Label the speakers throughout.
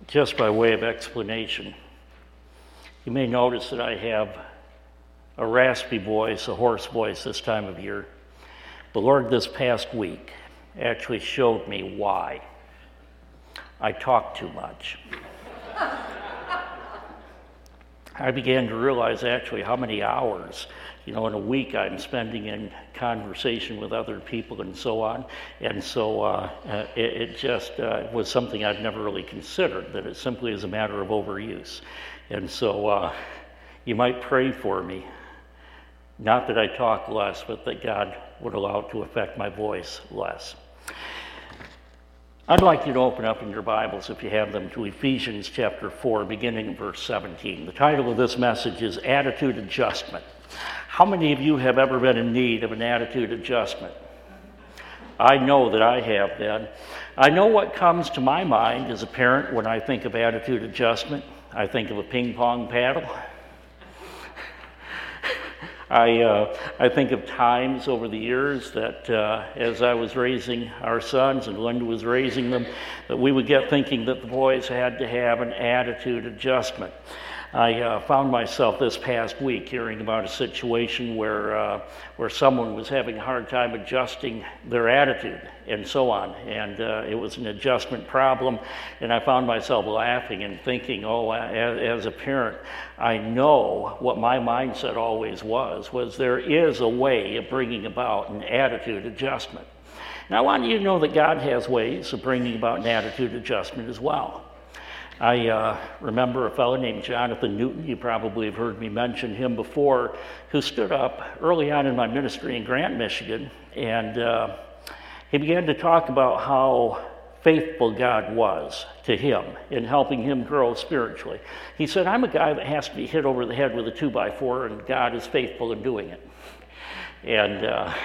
Speaker 1: Just by way of explanation, you may notice that I have a raspy voice, a hoarse voice this time of year. The Lord this past week actually showed me why. I talk too much. I began to realize actually how many hours, in a week I'm spending in conversation with other people and so on. And so it just was something I'd never really considered, that it simply is a matter of overuse. And so you might pray for me, not that I talk less, but that God would allow it to affect my voice less. I'd like you to open up in your Bibles, if you have them, to Ephesians chapter 4, beginning in verse 17. The title of this message is Attitude Adjustment. How many of you have ever been in need of an attitude adjustment? I know that I have been. I know what comes to my mind as a parent when I think of attitude adjustment. I think of a ping pong paddle. I think of times over the years that as I was raising our sons and Linda was raising them, that we would get thinking that the boys had to have an attitude adjustment. I found myself this past week hearing about a situation where someone was having a hard time adjusting their attitude and so on, and it was an adjustment problem, and I found myself laughing and thinking, as a parent, I know what my mindset always was there is a way of bringing about an attitude adjustment. Now I want you to know that God has ways of bringing about an attitude adjustment as well. I remember a fellow named Jonathan Newton, you probably have heard me mention him before, who stood up early on in my ministry in Grant, Michigan, and he began to talk about how faithful God was to him in helping him grow spiritually. He said, I'm a guy that has to be hit over the head with a 2x4, and God is faithful in doing it. And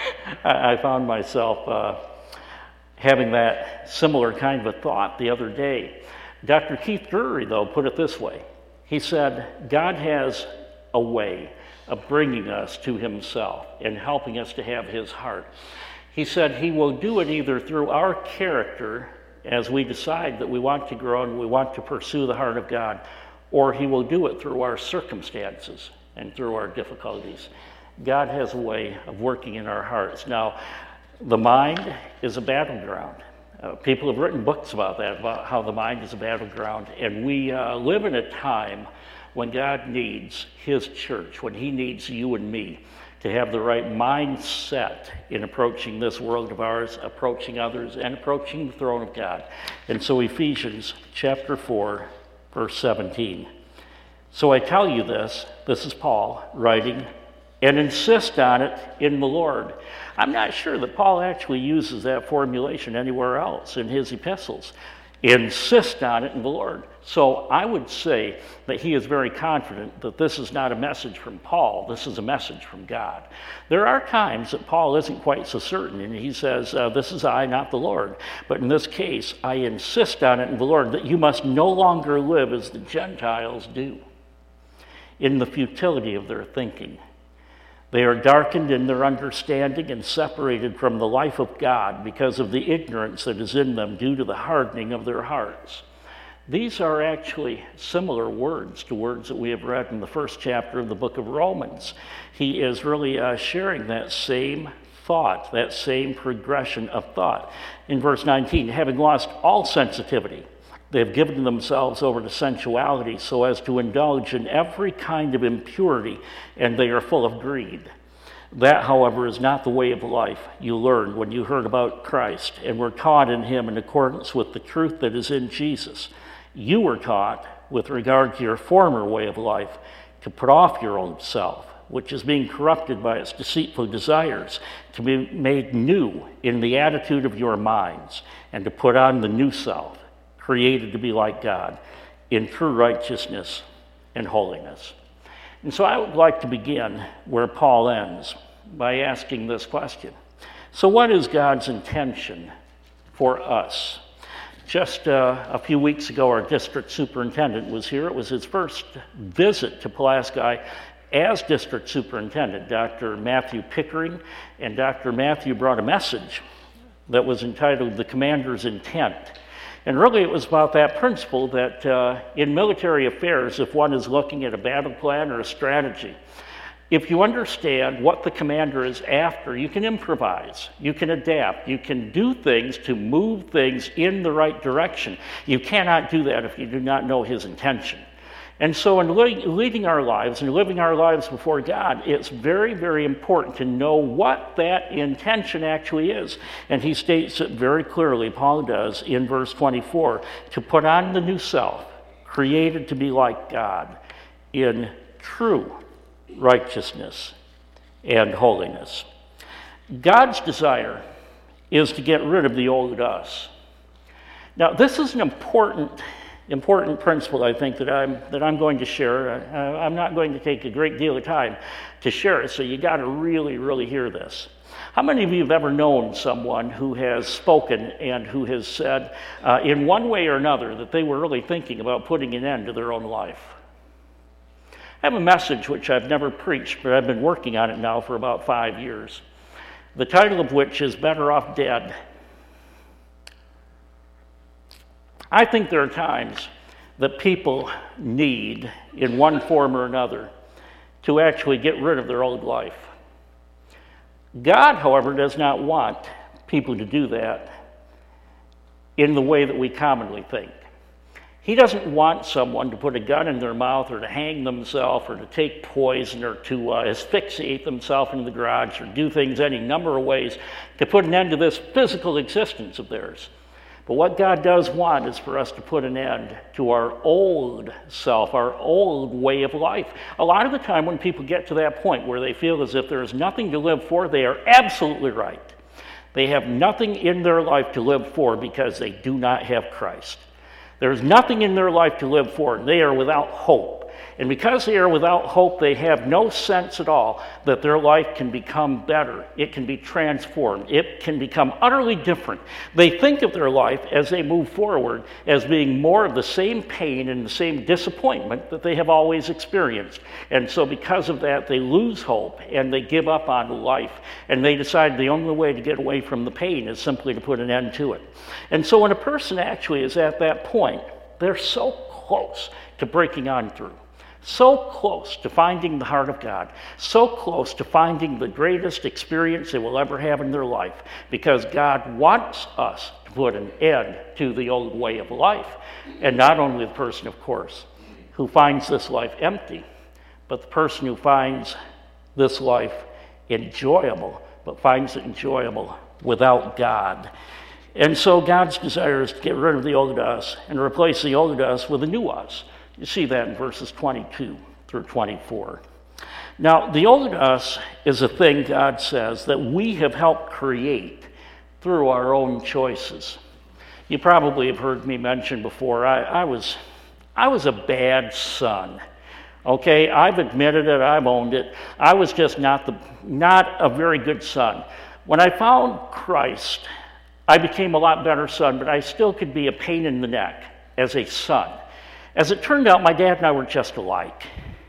Speaker 1: I found myself having that similar kind of a thought the other day. Dr. Keith Drury, though, put it this way. He said, God has a way of bringing us to himself and helping us to have his heart. He said he will do it either through our character as we decide that we want to grow and we want to pursue the heart of God, or he will do it through our circumstances and through our difficulties. God has a way of working in our hearts. Now, the mind is a battleground. People have written books about that, about how the mind is a battleground, and we live in a time when God needs his church, when he needs you and me to have the right mindset in approaching this world of ours, approaching others, and approaching the throne of God. And so Ephesians chapter 4, verse 17. So I tell you this is Paul writing, and insist on it in the Lord. I'm not sure that Paul actually uses that formulation anywhere else in his epistles. Insist on it in the Lord. So I would say that he is very confident that this is not a message from Paul, this is a message from God. There are times that Paul isn't quite so certain, and he says, this is I, not the Lord. But in this case, I insist on it in the Lord, that you must no longer live as the Gentiles do, in the futility of their thinking. They are darkened in their understanding and separated from the life of God because of the ignorance that is in them due to the hardening of their hearts. These are actually similar words to words that we have read in the first chapter of the book of Romans. He is really sharing that same thought, that same progression of thought. In verse 19, having lost all sensitivity, they have given themselves over to sensuality so as to indulge in every kind of impurity, and they are full of greed. That, however, is not the way of life you learned when you heard about Christ and were taught in him in accordance with the truth that is in Jesus. You were taught, with regard to your former way of life, to put off your old self, which is being corrupted by its deceitful desires, to be made new in the attitude of your minds, and to put on the new self, created to be like God, in true righteousness and holiness. And so I would like to begin where Paul ends, by asking this question. So what is God's intention for us? Just a few weeks ago, our district superintendent was here. It was his first visit to Pulaski as district superintendent, Dr. Matthew Pickering, and Dr. Matthew brought a message that was entitled The Commander's Intent. And really it was about that principle that in military affairs, if one is looking at a battle plan or a strategy, if you understand what the commander is after, you can improvise, you can adapt, you can do things to move things in the right direction. You cannot do that if you do not know his intention. And so in leading our lives and living our lives before God, it's very, very important to know what that intention actually is. And he states it very clearly, Paul does, in verse 24, to put on the new self, created to be like God, in true righteousness and holiness. God's desire is to get rid of the old us. Now, this is an important principle, I think, that I'm going to share. I'm not going to take a great deal of time to share it, so you got to really, really hear this. How many of you have ever known someone who has spoken and who has said, in one way or another, that they were really thinking about putting an end to their own life? I have a message which I've never preached, but I've been working on it now for about 5 years. The title of which is Better Off Dead. I think there are times that people need, in one form or another, to actually get rid of their old life. God, however, does not want people to do that in the way that we commonly think. He doesn't want someone to put a gun in their mouth or to hang themselves or to take poison or to asphyxiate themselves in the garage or do things any number of ways to put an end to this physical existence of theirs. But what God does want is for us to put an end to our old self, our old way of life. A lot of the time when people get to that point where they feel as if there is nothing to live for, they are absolutely right. They have nothing in their life to live for because they do not have Christ. There's nothing in their life to live for. They are without hope. And because they are without hope, they have no sense at all that their life can become better. It can be transformed. It can become utterly different. They think of their life as they move forward as being more of the same pain and the same disappointment that they have always experienced. And so because of that, they lose hope and they give up on life. And they decide the only way to get away from the pain is simply to put an end to it. And so when a person actually is at that point, they're so close to breaking on through. So close to finding the heart of God, so close to finding the greatest experience they will ever have in their life, because God wants us to put an end to the old way of life. And not only the person, of course, who finds this life empty, but the person who finds this life enjoyable, but finds it enjoyable without God. And so God's desire is to get rid of the old us and replace the old us with a new us. You see that in verses 22 through 24. Now, the old us is a thing, God says, that we have helped create through our own choices. You probably have heard me mention before, I was a bad son. Okay, I've admitted it, I've owned it. I was just not a very good son. When I found Christ, I became a lot better son, but I still could be a pain in the neck as a son. As it turned out, my dad and I were just alike.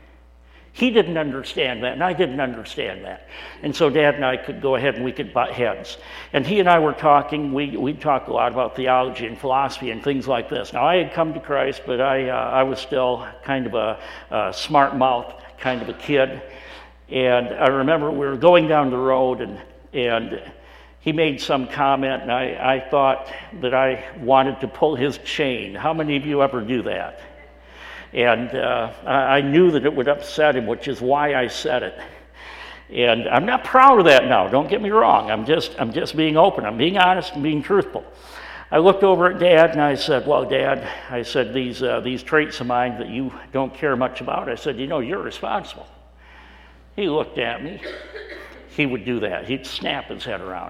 Speaker 1: He didn't understand that, and I didn't understand that. And so Dad and I could go ahead and we could butt heads. And he and I were talking, we'd talk a lot about theology and philosophy and things like this. Now, I had come to Christ, but I was still kind of a smart mouth kind of a kid. And I remember we were going down the road, and he made some comment, and I thought that I wanted to pull his chain. How many of you ever do that? And I knew that it would upset him, which is why I said it. And I'm not proud of that now, don't get me wrong. I'm just being open. I'm being honest and being truthful. I looked over at Dad and I said, well, Dad, I said, these traits of mine that you don't care much about, I said, you're responsible. He looked at me. He would do that. He'd snap his head around.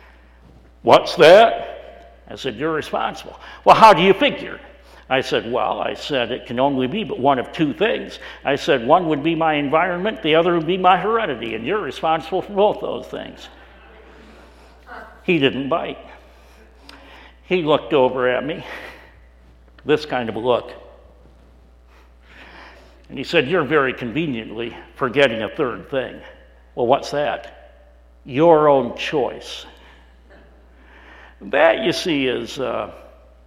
Speaker 1: What's that? I said, you're responsible. Well, how do you figure? I said, it can only be but one of two things. I said, one would be my environment, the other would be my heredity, and you're responsible for both those things. He didn't bite. He looked over at me, this kind of a look. And he said, you're very conveniently forgetting a third thing. Well, what's that? Your own choice. That, you see, is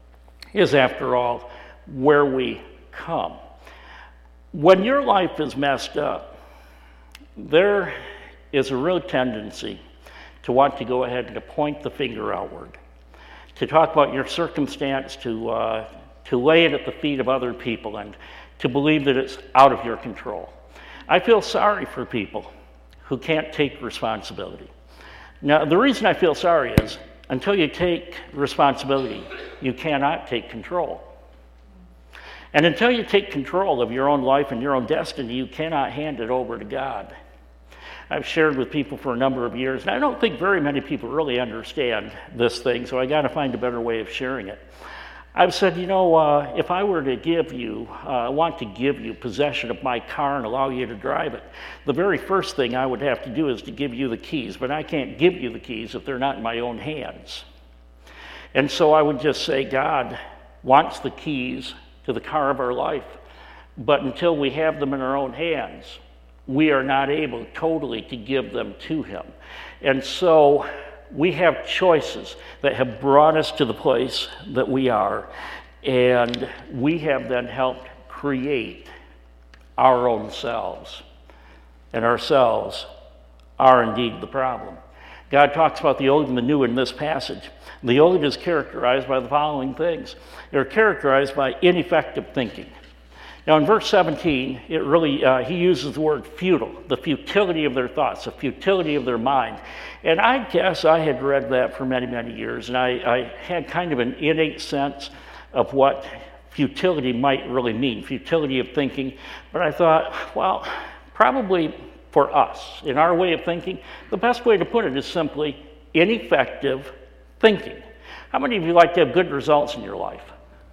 Speaker 1: is, after all, where we come. When your life is messed up, there is a real tendency to want to go ahead and to point the finger outward, to talk about your circumstance, to lay it at the feet of other people, and to believe that it's out of your control. I feel sorry for people who can't take responsibility. Now, the reason I feel sorry is until you take responsibility, you cannot take control. And until you take control of your own life and your own destiny, you cannot hand it over to God. I've shared with people for a number of years, and I don't think very many people really understand this thing, so I got to find a better way of sharing it. I've said, if I were to want to give you possession of my car and allow you to drive it, the very first thing I would have to do is to give you the keys, but I can't give you the keys if they're not in my own hands. And so I would just say, God wants the keys to the car of our life, but until we have them in our own hands, we are not able totally to give them to him. And so we have choices that have brought us to the place that we are, and we have then helped create our own selves. And ourselves are indeed the problem. God talks about the old and the new in this passage. The old is characterized by the following things. They're characterized by ineffective thinking. Now in verse 17, he uses the word futile, the futility of their thoughts, the futility of their mind. And I guess I had read that for many, many years, and I had kind of an innate sense of what futility might really mean, futility of thinking. But I thought, well, probably for us, in our way of thinking, the best way to put it is simply ineffective thinking. How many of you like to have good results in your life?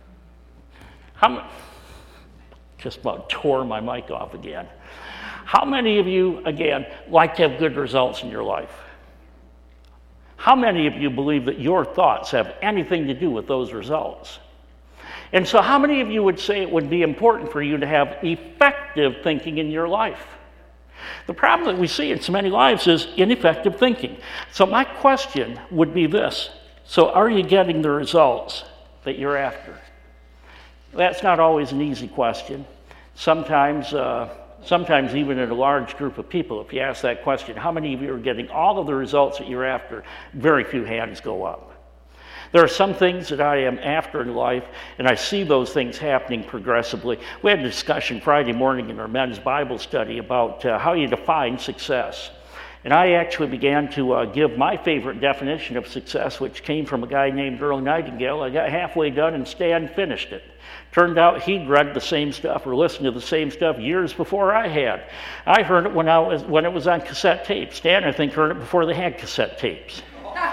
Speaker 1: Just about tore my mic off again. How many of you, again, like to have good results in your life? How many of you believe that your thoughts have anything to do with those results? And so how many of you would say it would be important for you to have effective thinking in your life? The problem that we see in so many lives is ineffective thinking. So my question would be this. So are you getting the results that you're after? That's not always an easy question. Sometimes even in a large group of people, if you ask that question, how many of you are getting all of the results that you're after, very few hands go up. There are some things that I am after in life, and I see those things happening progressively. We had a discussion Friday morning in our men's Bible study about how you define success. And I actually began to give my favorite definition of success, which came from a guy named Earl Nightingale. I got halfway done and Stan finished it. Turned out he'd read the same stuff or listened to the same stuff years before I had. I heard it when it was on cassette tapes. Stan, I think, heard it before they had cassette tapes.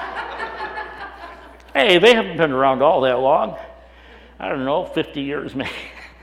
Speaker 1: Hey, they haven't been around all that long. I don't know, 50 years maybe.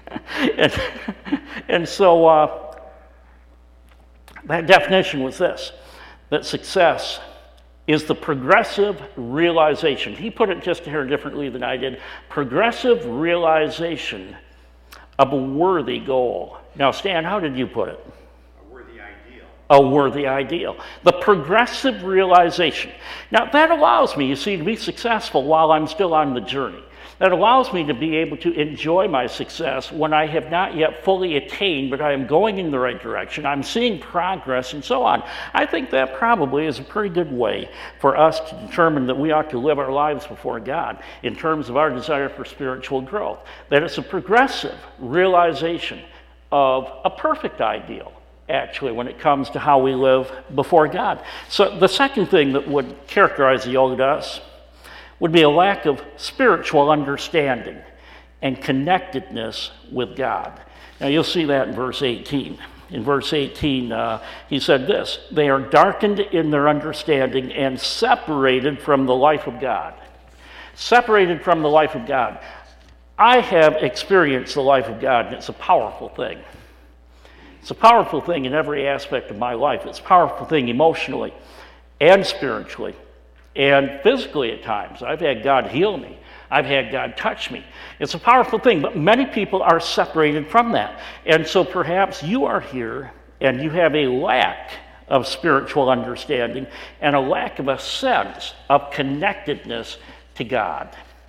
Speaker 1: and so that definition was this, that success is the progressive realization. He put it just here differently than I did. Progressive realization of a worthy goal. Now, Stan, how did you put it?
Speaker 2: A worthy ideal.
Speaker 1: A worthy ideal. The progressive realization. Now, that allows me, you see, to be successful while I'm still on the journey. That allows me to be able to enjoy my success when I have not yet fully attained, but I am going in the right direction. I'm seeing progress and so on. I think that probably is a pretty good way for us to determine that we ought to live our lives before God in terms of our desire for spiritual growth. That it's a progressive realization of a perfect ideal, actually, when it comes to how we live before God. So the second thing that would characterize the old us would be a lack of spiritual understanding and connectedness with God. Now you'll see that in verse 18. In verse 18, he said this, they are darkened in their understanding and separated from the life of God. Separated from the life of God. I have experienced the life of God, and it's a powerful thing. It's a powerful thing in every aspect of my life. It's a powerful thing emotionally and spiritually. And physically at times. I've had God heal me. I've had God touch me. It's a powerful thing, but many people are separated from that. And so perhaps you are here and you have a lack of spiritual understanding and a lack of a sense of connectedness to God.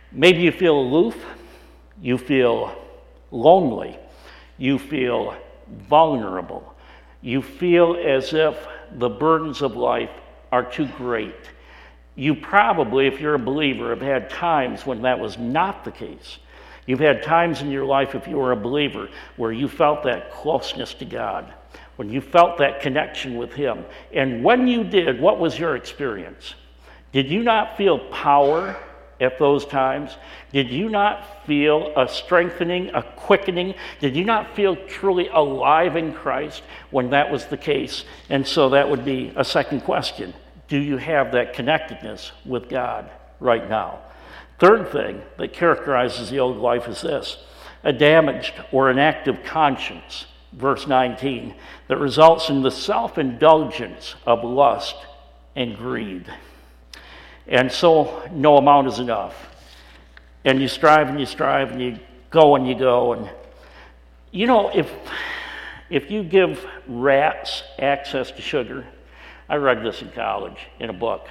Speaker 1: Maybe you feel aloof, you feel lonely, you feel vulnerable, you feel as if the burdens of life are too great. You probably, if you're a believer, have had times when that was not the case. You've had times in your life, if you were a believer, where you felt that closeness to God, when you felt that connection with Him. And when you did, what was your experience? Did you not feel power at those times? Did you not feel a strengthening, a quickening? Did you not feel truly alive in Christ when that was the case? And so that would be a second question. Do you have that connectedness with God right now? Third thing that characterizes the old life is this: a damaged or inactive conscience, verse 19, that results in the self-indulgence of lust and greed. And so no amount is enough. And you strive and you strive and you go and you go. And you know, if you give rats access to sugar, I read this in college in a book.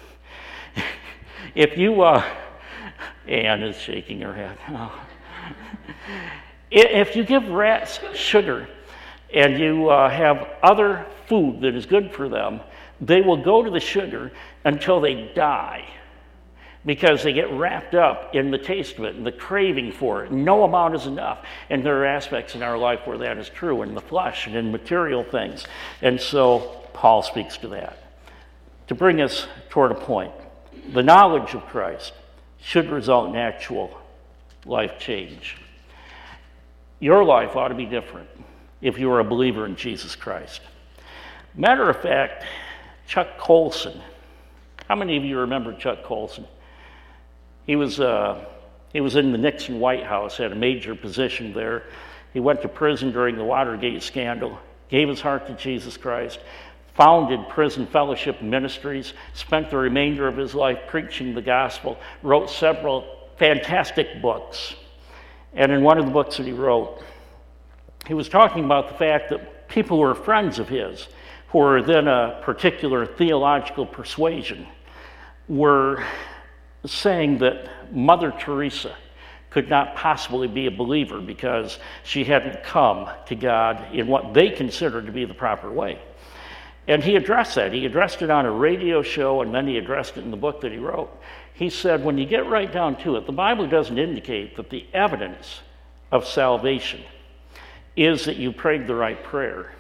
Speaker 1: If you, Anne is shaking her head. Oh. If you give rats sugar and you have other food that is good for them, they will go to the sugar until they die because they get wrapped up in the taste of it and the craving for it. No amount is enough. And there are aspects in our life where that is true, in the flesh and in material things. And so Paul speaks to that. To bring us toward a point, the knowledge of Christ should result in actual life change. Your life ought to be different if you are a believer in Jesus Christ. Matter of fact, Chuck Colson. How many of you remember Chuck Colson? He was in the Nixon White House, had a major position there. He went to prison during the Watergate scandal, gave his heart to Jesus Christ, founded Prison Fellowship Ministries, spent the remainder of his life preaching the gospel, wrote several fantastic books. And in one of the books that he wrote, he was talking about the fact that people who were friends of his, who were then a particular theological persuasion, were saying that Mother Teresa could not possibly be a believer because she hadn't come to God in what they considered to be the proper way. And he addressed that. He addressed it on a radio show, and then he addressed it in the book that he wrote. He said, when you get right down to it, the Bible doesn't indicate that the evidence of salvation is that you prayed the right prayer.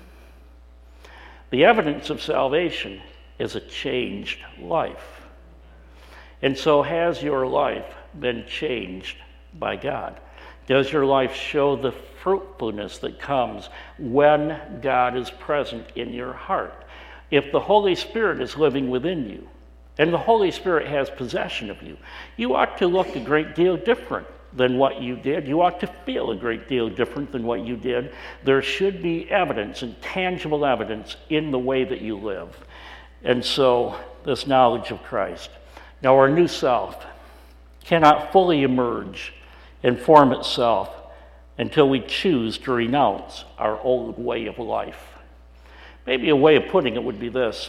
Speaker 1: The evidence of salvation is a changed life. And so has your life been changed by God? Does your life show the fruitfulness that comes when God is present in your heart? If the Holy Spirit is living within you, and the Holy Spirit has possession of you, you ought to look a great deal different than what you did. You ought to feel a great deal different than what you did. There should be evidence and tangible evidence in the way that you live. And so, this knowledge of Christ. Now, our new self cannot fully emerge and form itself until we choose to renounce our old way of life. Maybe a way of putting it would be this.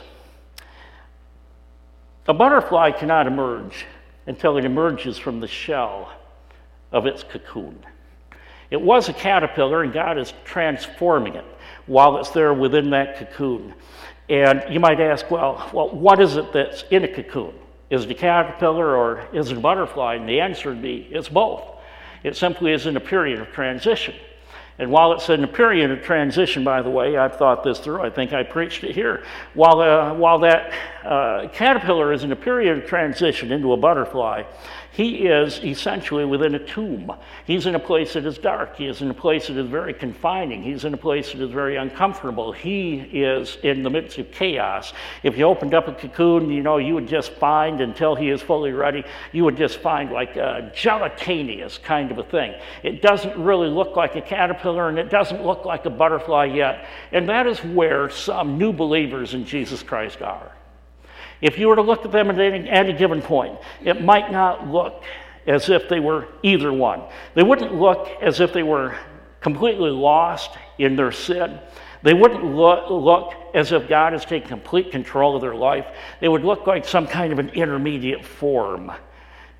Speaker 1: A butterfly cannot emerge until it emerges from the shell of its cocoon. It was a caterpillar, and God is transforming it while it's there within that cocoon. And you might ask, well, what is it that's in a cocoon? Is it a caterpillar or is it a butterfly? And the answer would be, it's both. It simply is in a period of transition. And while it's in a period of transition, by the way, I've thought this through. I think I preached it here. While that caterpillar is in a period of transition into a butterfly, he is essentially within a tomb. He's in a place that is dark. He is in a place that is very confining. He's in a place that is very uncomfortable. He is in the midst of chaos. If you opened up a cocoon, you would just find, until he is fully ready, you would just find like a gelatinous kind of a thing. It doesn't really look like a caterpillar, and it doesn't look like a butterfly yet. And that is where some new believers in Jesus Christ are. If you were to look at them at any given point, it might not look as if they were either one. They wouldn't look as if they were completely lost in their sin. They wouldn't look as if God has taken complete control of their life. They would look like some kind of an intermediate form.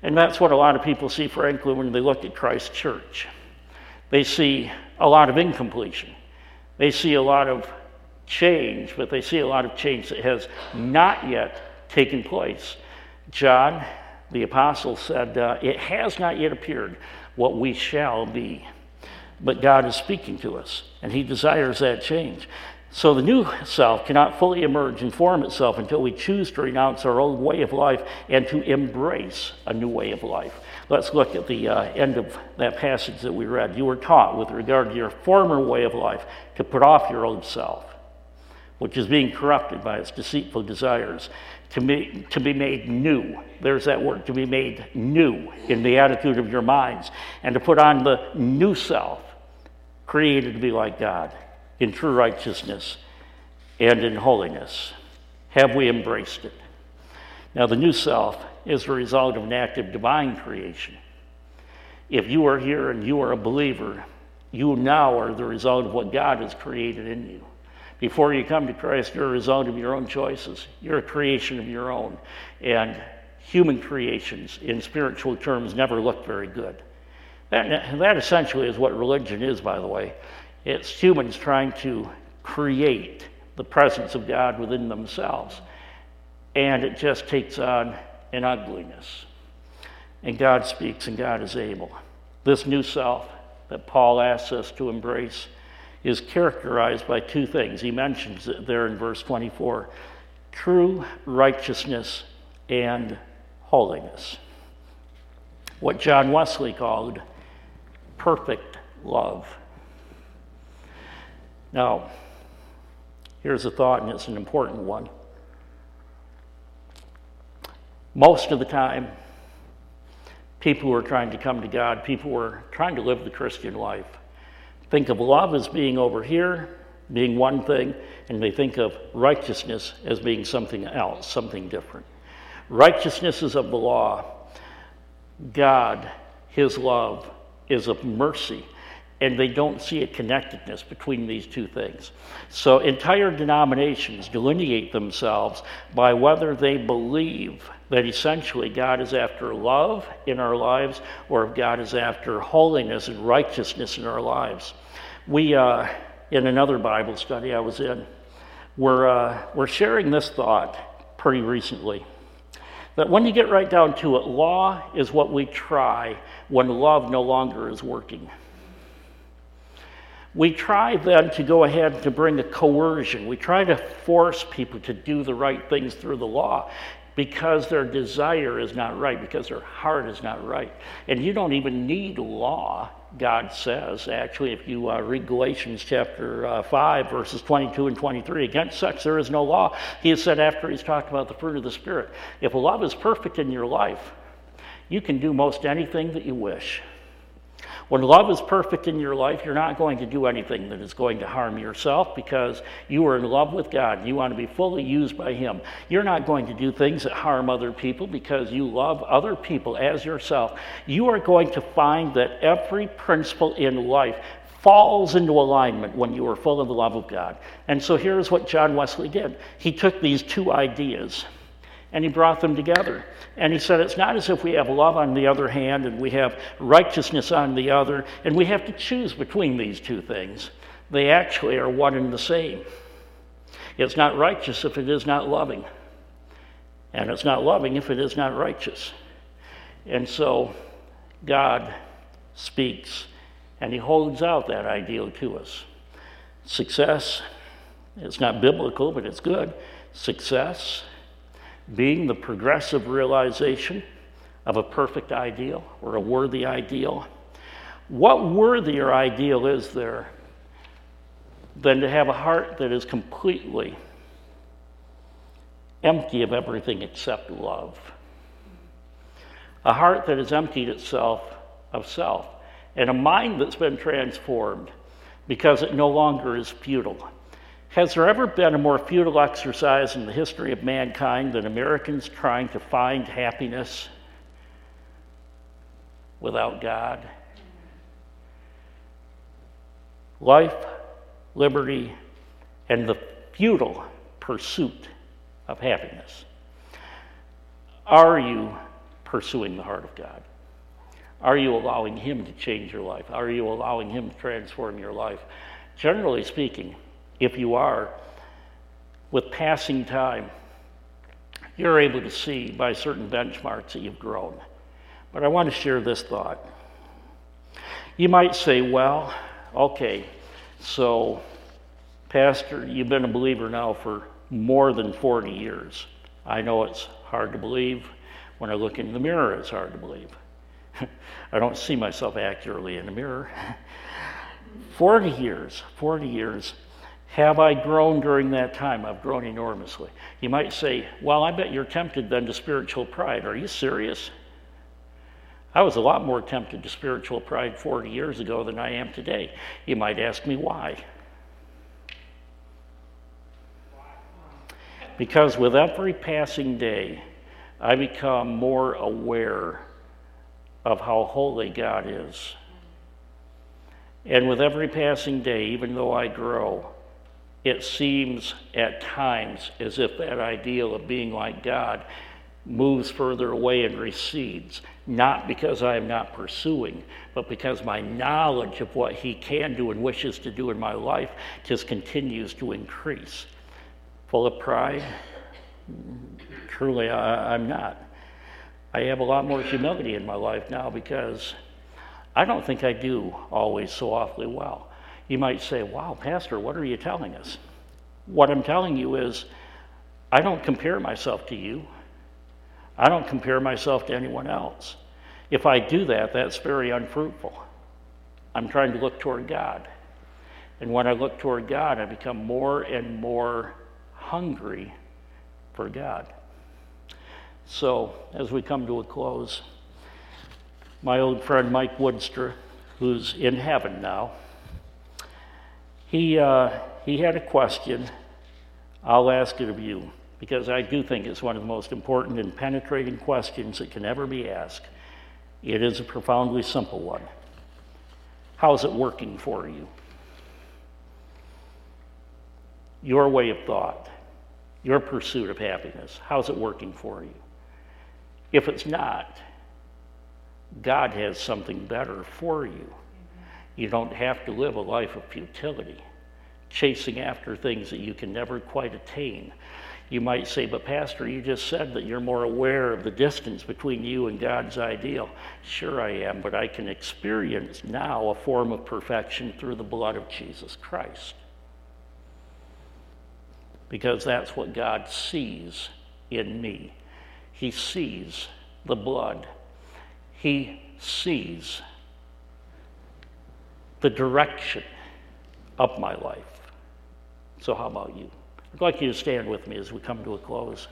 Speaker 1: And that's what a lot of people see, frankly, when they look at Christ Church. They see a lot of incompletion. They see a lot of change, but they see a lot of change that has not yet taken place. John, the apostle, said, it has not yet appeared what we shall be. But God is speaking to us, and he desires that change. So the new self cannot fully emerge and form itself until we choose to renounce our old way of life and to embrace a new way of life. Let's look at the end of that passage that we read. You were taught with regard to your former way of life to put off your old self, which is being corrupted by its deceitful desires, to be made new. There's that word, to be made new in the attitude of your minds, and to put on the new self, created to be like God, in true righteousness and in holiness. Have we embraced it? Now, the new self is the result of an active divine creation. If you are here and you are a believer, you now are the result of what God has created in you. Before you come to Christ, you're a result of your own choices. You're a creation of your own. And human creations, in spiritual terms, never look very good. That essentially is what religion is, by the way. It's humans trying to create the presence of God within themselves. And it just takes on an ugliness. And God speaks, and God is able. This new self that Paul asks us to embrace is characterized by two things. He mentions it there in verse 24: true righteousness and holiness. What John Wesley called perfect love. Now, here's a thought, and it's an important one. Most of the time, people who are trying to come to God, people who are trying to live the Christian life, think of love as being over here, being one thing, and they think of righteousness as being something else, something different. Righteousness is of the law. God, his love, is of mercy, and they don't see a connectedness between these two things. So entire denominations delineate themselves by whether they believe that essentially God is after love in our lives, or if God is after holiness and righteousness in our lives. We, in another Bible study I was in, we're sharing this thought pretty recently, that when you get right down to it, law is what we try when love no longer is working. We try then to go ahead to bring a coercion. We try to force people to do the right things through the law because their desire is not right, because their heart is not right. And you don't even need law, God says. Actually, if you read Galatians chapter 5, verses 22 and 23, against such there is no law. He has said after he's talked about the fruit of the Spirit, if love is perfect in your life, you can do most anything that you wish. When love is perfect in your life, you're not going to do anything that is going to harm yourself because you are in love with God. You want to be fully used by him. You're not going to do things that harm other people because you love other people as yourself. You are going to find that every principle in life falls into alignment when you are full of the love of God. And so here's what John Wesley did. He took these two ideas and he brought them together. And he said, it's not as if we have love on the other hand and we have righteousness on the other, and we have to choose between these two things. They actually are one and the same. It's not righteous if it is not loving. And it's not loving if it is not righteous. And so God speaks, and he holds out that ideal to us. Success, it's not biblical, but it's good. Success being the progressive realization of a perfect ideal or a worthy ideal. What worthier ideal is there than to have a heart that is completely empty of everything except love? A heart that has emptied itself of self, and a mind that's been transformed because it no longer is futile. Has there ever been a more futile exercise in the history of mankind than Americans trying to find happiness without God? Life, liberty, and the futile pursuit of happiness. Are you pursuing the heart of God? Are you allowing him to change your life? Are you allowing him to transform your life? Generally speaking, if you are, with passing time, you're able to see by certain benchmarks that you've grown. But I want to share this thought. You might say, well, okay, so Pastor, you've been a believer now for more than 40 years. I know it's hard to believe. When I look in the mirror, it's hard to believe. I don't see myself accurately in the mirror. 40 years. Have I grown during that time? I've grown enormously. You might say, well, I bet you're tempted then to spiritual pride. Are you serious? I was a lot more tempted to spiritual pride 40 years ago than I am today. You might ask me why. Because with every passing day, I become more aware of how holy God is. And with every passing day, even though I grow, it seems at times as if that ideal of being like God moves further away and recedes, not because I am not pursuing, but because my knowledge of what he can do and wishes to do in my life just continues to increase. Full of pride? Truly, I'm not. I have a lot more humility in my life now because I don't think I do always so awfully well. You might say, wow, Pastor, what are you telling us? What I'm telling you is I don't compare myself to you. I don't compare myself to anyone else. If I do that, that's very unfruitful. I'm trying to look toward God. And when I look toward God, I become more and more hungry for God. So, as we come to a close, my old friend Mike Woodstra, who's in heaven now, he had a question. I'll ask it of you, because I do think it's one of the most important and penetrating questions that can ever be asked. It is a profoundly simple one. How's it working for you? Your way of thought, your pursuit of happiness, how's it working for you? If it's not, God has something better for you. You don't have to live a life of futility, chasing after things that you can never quite attain. You might say, but Pastor, you just said that you're more aware of the distance between you and God's ideal. Sure I am, but I can experience now a form of perfection through the blood of Jesus Christ. Because that's what God sees in me. He sees the blood. He sees the direction of my life. So how about you? I'd like you to stand with me as we come to a close.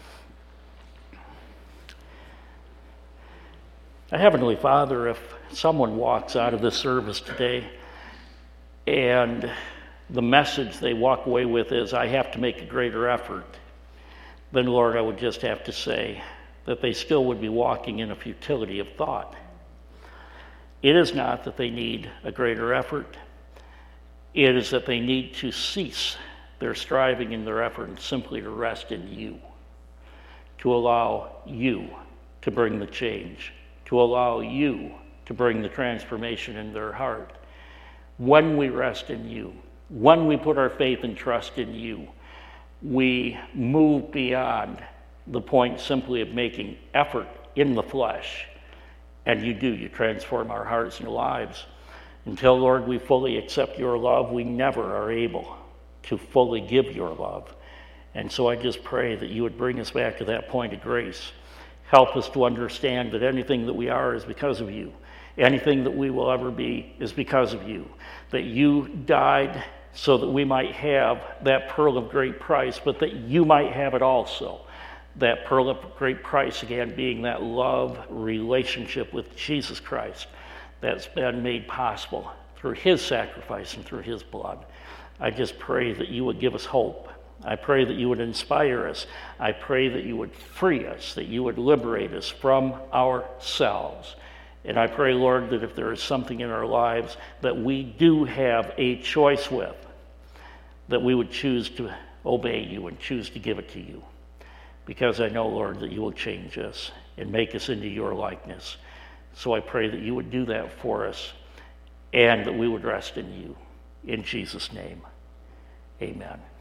Speaker 1: Heavenly Father, if someone walks out of this service today and the message they walk away with is, I have to make a greater effort, then Lord, I would just have to say that they still would be walking in a futility of thought. It is not that they need a greater effort. It is that they need to cease their striving and their effort and simply to rest in you, to allow you to bring the change, to allow you to bring the transformation in their heart. When we rest in you, when we put our faith and trust in you, we move beyond the point simply of making effort in the flesh. And you transform our hearts and lives. Until, Lord, we fully accept your love, we never are able to fully give your love. And so I just pray that you would bring us back to that point of grace. Help us to understand that anything that we are is because of you. Anything that we will ever be is because of you. That you died so that we might have that pearl of great price, but that you might have it also. That pearl of great price, again, being that love relationship with Jesus Christ that's been made possible through his sacrifice and through his blood. I just pray that you would give us hope. I pray that you would inspire us. I pray that you would free us, that you would liberate us from ourselves. And I pray, Lord, that if there is something in our lives that we do have a choice with, that we would choose to obey you and choose to give it to you. Because I know, Lord, that you will change us. and make us into your likeness. So I pray that you would do that for us and that we would rest in you. In Jesus' name, amen.